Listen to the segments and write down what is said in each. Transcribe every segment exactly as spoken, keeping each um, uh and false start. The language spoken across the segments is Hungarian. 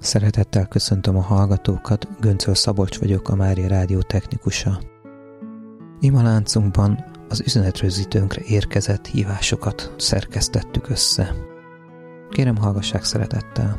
Szeretettel köszöntöm a hallgatókat, Göncöl Szabolcs vagyok, a Mária Rádió technikusa. Ima láncunkban az üzenetrögzítőnkre érkezett hívásokat szerkesztettük össze. Kérem, hallgassák szeretettel!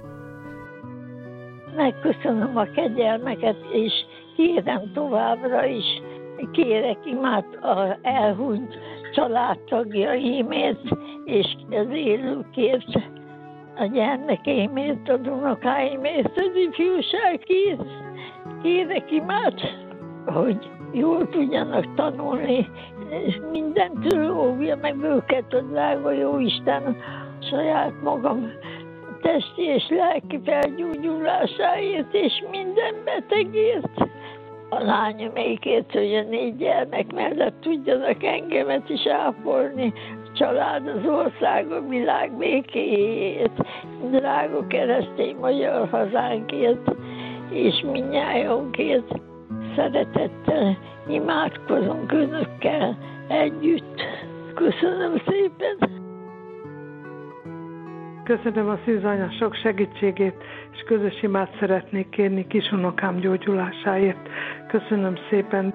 Megköszönöm a kegyelmeket, és kérem továbbra is, kérek imát az elhunyt családtagjaimért, és az élőkért, a gyermekeimért, a unokáimért, az ifjúságért. Kérek imát, hogy jól tudjanak tanulni, és mindentől óvja meg őket a drága Jóisten, saját magam testi és lelki felgyógyulásáért, és minden betegért. A lányomékért, hogy a négy gyermek mellett tudjanak engemet is ápolni, a család, az ország, a világ békéjét, drága keresztény magyar hazánkért, és mindnyájunkért szeretettel imádkozunk önökkel együtt. Köszönöm szépen! Köszönöm a szűzanya sok segítségét, és közös imát szeretnék kérni kisunokám gyógyulásáért. Köszönöm szépen.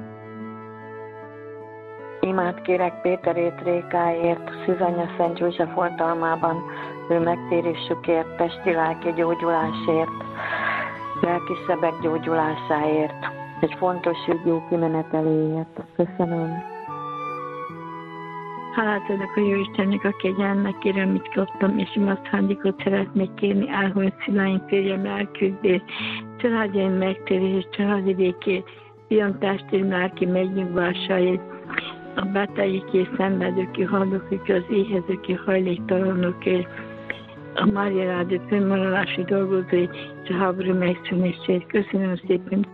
Imát kérek Péterét Rékáért, Szűzanya Szent József oltalmában, ő megtérésükért, testi-lelki gyógyulásért, lelki sebek gyógyulásáért, egy fontos ügy jó kimeneteléért. Köszönöm. Hálát adok a Jóistennek a kegyelmnek, kérem, mit kaptam, és imádsándékot szeretnék kérni, elhunyt szüleim, férjem elküldés, családjaim megtérés, családi békét, fiam testvér lelki megnyugvásáért, a betegekért, szenvedőkért, haldokért, az éhezőkért, hajléktalanokért, a Mária Rádió fennmaradási dolgozói, és a háború megszűnését. Köszönöm szépen!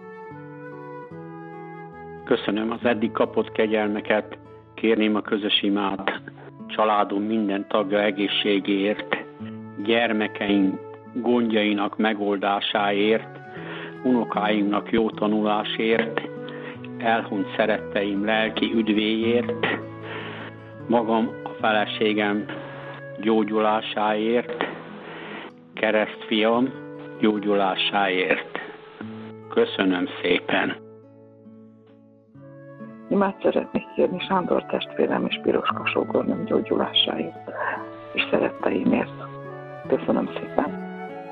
Köszönöm az eddig kapott kegyelmeket, kérném a közös imát családom minden tagja egészségéért, gyermekeink gondjainak megoldásáért, unokáimnak jó tanulásért, elhunyt szeretteim lelki üdvéért, magam a feleségem gyógyulásáért, keresztfiam gyógyulásáért. Köszönöm szépen! Imát szeretnék kérni Sándor testvérem és Piroska sógornőm gyógyulásáért és szeretteimért. Köszönöm szépen.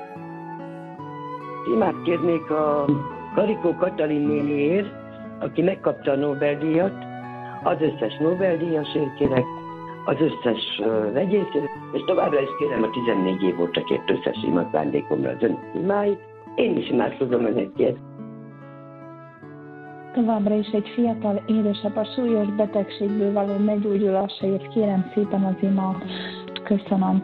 Imát kérnék a Karikó Katalin néniért, aki megkapta a Nobel-díjat, az összes Nobel-díjasért kérek, az összes uh, vegyészért, és továbbra is kérem a tizennégy év óta kért összes imatvándékomra az önök imáit. Én is imádkozom önökért. Továbbra is egy fiatal édesapa súlyos betegségből való meggyógyulásáért kérem szépen az imát. Köszönöm.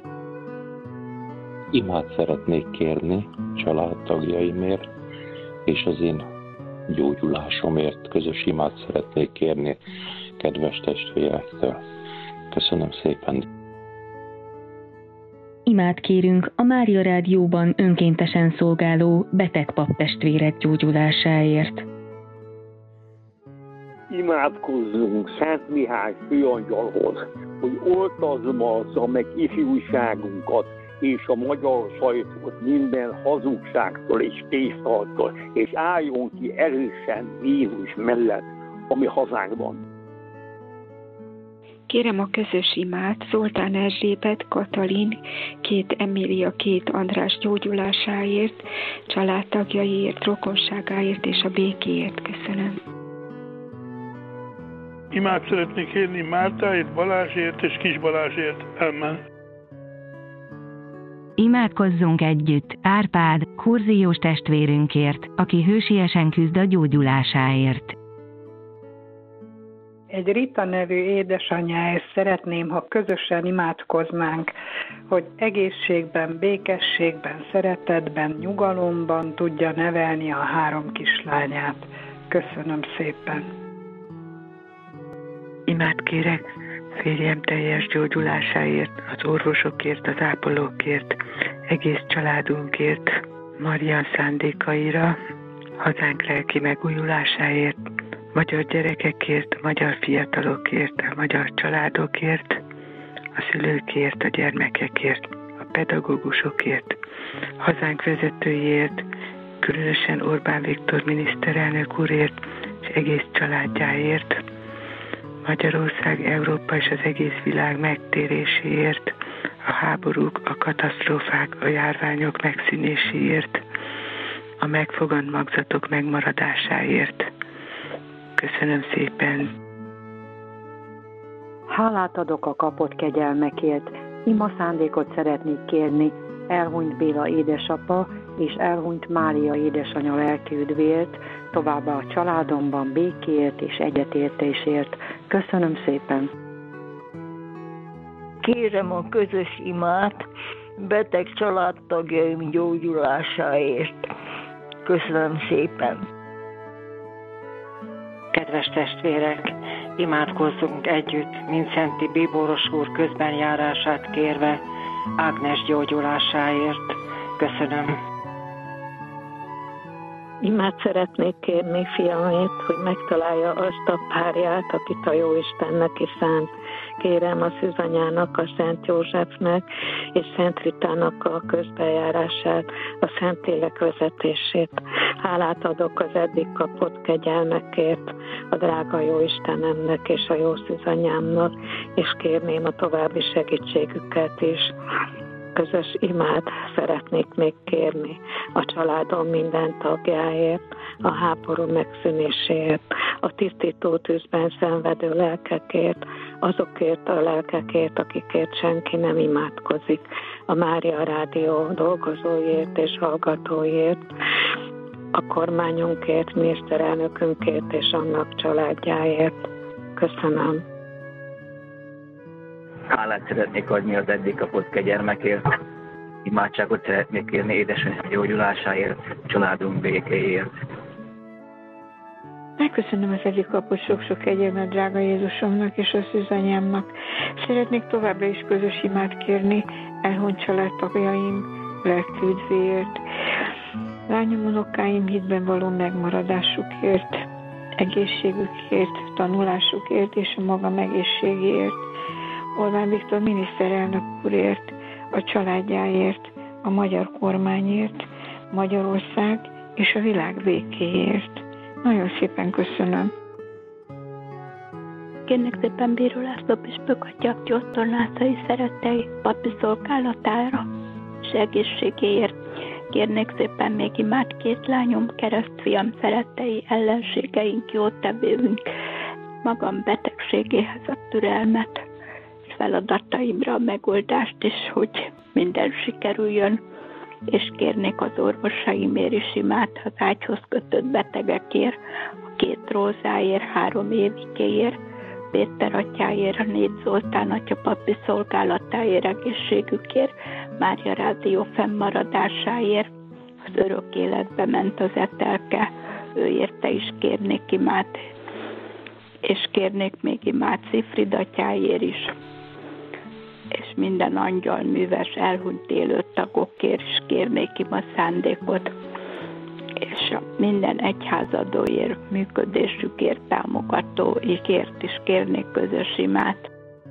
Imát szeretnék kérni családtagjaimért, és az én gyógyulásomért közös imát szeretnék kérni kedves testvérektől. Köszönöm szépen. Imát kérünk a Mária Rádióban önkéntesen szolgáló beteg paptestvérek gyógyulásáért. Imádkozzunk Szent Mihály főangyalhoz, hogy oltazza meg ifjúságunkat és a magyar sajtót minden hazugságtól és tésztaltól, és álljon ki erősen Jézus mellett a mi hazánkban. Kérem a közös imát Zoltán Erzsébet, Katalin, két Emília, két András gyógyulásáért, családtagjaiért, rokonságáért és a békéért. Köszönöm. Imát szeretnék kérni Mártáért, Balázsért és Kis Balázsért. Amen. Imádkozzunk együtt Árpád, kurziós testvérünkért, aki hősiesen küzd a gyógyulásáért. Egy Rita nevű édesanyjáért szeretném, ha közösen imádkoznánk, hogy egészségben, békességben, szeretetben, nyugalomban tudja nevelni a három kislányát. Köszönöm szépen. Imát kérek férjem teljes gyógyulásáért, az orvosokért, az ápolókért, egész családunkért, Marian szándékaira, hazánk lelki megújulásáért, magyar gyerekekért, magyar fiatalokért, a magyar családokért, a szülőkért, a gyermekekért, a pedagógusokért, hazánk vezetőjéért, különösen Orbán Viktor miniszterelnök úrért és egész családjáért, Magyarország, Európa és az egész világ megtéréséért, a háborúk, a katasztrófák, a járványok megszűnéséért, a megfogant magzatok megmaradásáért. Köszönöm szépen! Hálát adok a kapott kegyelmekért. Ima szándékot szeretnék kérni elhunyt Béla édesapa és elhunyt Mária édesanya lelkiüdvért, továbbá a családomban békéért és egyetértésért. Köszönöm szépen! Kérem a közös imát beteg családtagjaim gyógyulásáért. Köszönöm szépen! Kedves testvérek, imádkozzunk együtt, mint Szenti Bíboros úr közbenjárását kérve, Ágnes gyógyulásáért. Köszönöm. Imát szeretnék kérni fiamért, hogy megtalálja azt a párját, akit a Jóistennek is szánt. Kérem a Szűzanyának, a Szent Józsefnek és Szent Ritának a közbenjárását, a Szentlélek vezetését. Hálát adok az eddig kapott kegyelmekért, a drága Jóistenemnek és a Jó Szűzanyámnak, és kérném a további segítségüket is. Közös imát szeretnék még kérni a családom minden tagjáért, a háború megszűnéséért, a tisztító tűzben szenvedő lelkekért, azokért a lelkekért, akikért senki nem imádkozik, a Mária Rádió dolgozóiért és hallgatóiért, a kormányunkért, miniszterelnökünkért és annak családjáért. Köszönöm. Hálát szeretnék adni az eddig kapott kegyelmekért, imádságot szeretnék kérni édesanyám gyógyulásáért, családunk békéért. Megköszönöm az eddig kapott sok-sok kegyelmet drága Jézusomnak és a Szűzanyámnak. Szeretnék továbbra is közös imát kérni elhunyt családtagjaim lelkiüdvéért, lányom, unokáim hitben való megmaradásukért, egészségükért, tanulásukért és a magam egészségéért, Orbán Viktor miniszterelnök úrért, a családjáért, a magyar kormányért, Magyarország és a világ békéért. Nagyon szépen köszönöm. Kérnek szépen Bíró László püspök atya gyógytornászai szerettei papi szolgálatára és egészségéért. Kérnék szépen még imát két lányom, keresztfiam szerettei, ellenségeink, jótevőink, magam betegségéhez a türelmet, és feladataimra a megoldást is, hogy minden sikerüljön, és kérnék az orvosaimért is imát az ágyhoz kötött betegekért, a két Rózáért, három Évikéért, Péter atyáért, a négy Zoltán atya papi szolgálatáért, egészségükért, Mária Rádió fennmaradásáért, az örök életbe ment az Etelke, ő érte is kérnék imát, és kérnék még imát Szifrid atyáért is, és minden angyal műves elhunyt élő tagokért is kérnék ima szándékot, és a minden egyházadóért, működésükért, támogatóikért is kérnék közös imát.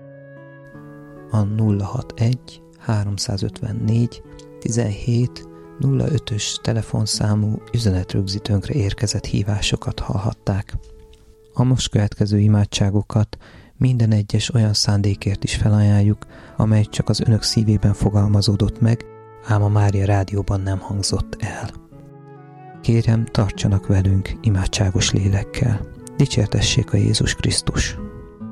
A nulla hatvanegy háromszázötvennégy tizenhét nulla ötös telefonszámú üzenetrögzítőnkre érkezett hívásokat hallhatták. A most következő imádságokat minden egyes olyan szándékért is felajánljuk, amely csak az önök szívében fogalmazódott meg, ám a Mária Rádióban nem hangzott el. Kérem, tartsanak velünk imádságos lélekkel. Dicsértessék a Jézus Krisztus!